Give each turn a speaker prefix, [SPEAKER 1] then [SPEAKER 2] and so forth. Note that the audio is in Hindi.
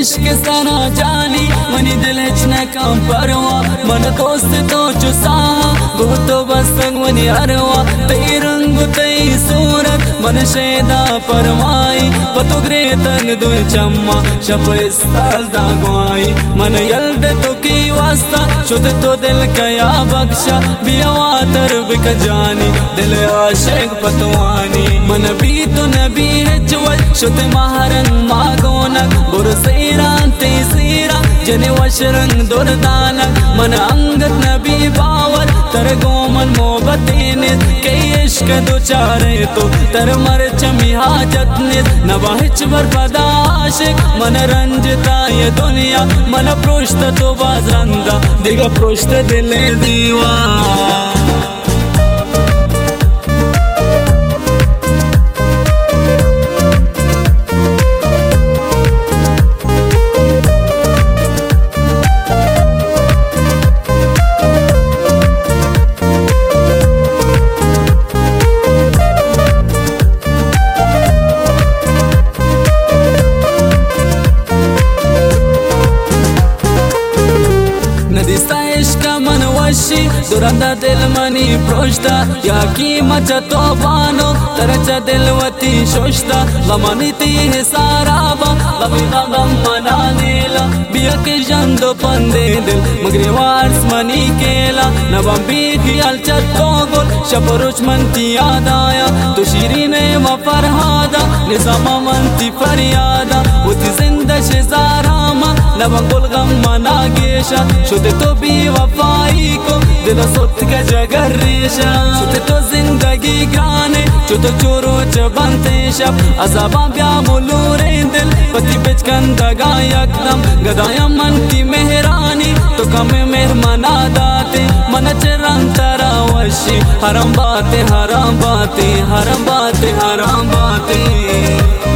[SPEAKER 1] इश्क सना जानी मनी दिल न काम परवा मन दोस्त तो चुसा गो तो बस मनी अरवा तई रंग तई सूरत मन शेदा परवाई पतो ग्रे तन दो चम्मा शप इस्ताल दागवाई मन यल्द तो की वास्ता शुद्ध तो दिल कया बख्शा बियावा तर बिक जानी दिल आशिक पतवानी मन भी तो नबी रचवल शुद्ध महारंग मागोनक बुर सीरान ते सीरा जने वशरंग दुर्दानक मन अंगत नबी बावर तर गोमन मोहब्बतें के इश्क दो चारे तो तर मर चमी हाजत ने नवाहिच भर पदा आशिक मन रंजता ये दुनिया मन पृष्ठ तो बाजरंगा दिगा पृष्ठ दिले दीवा दुरंदा दिल मनी प्रोष्टा या की मचा तो बानो तरचा दिलवती शोष्टा गमनी ती है साराबा लवी गम मना नेला बिया के जंदो पंदे दिल मगरे वार्स मनी केला नवम भी खियाल चतो गोल शपरुच मनती याद आया तो शीरीने व फरहादा निजामा मनती फरियादा उती जिंदा शेजारामा नवा गुल गम मना गेशा शुद्ध तो भी वफाई को दिल सोत का जगर रेशा शुद्ध तो जिंदगी गाने शुद्ध चोरो जबंते शब अज़ाबा ब्या मुलूरे दिल पति बिच कंदगा यकदम गदाया मन की मेहरानी तो कम मेहरमाना दाते मन चरंग तरावशी हराम बातें हराम बातें हराम बातें हराम बातें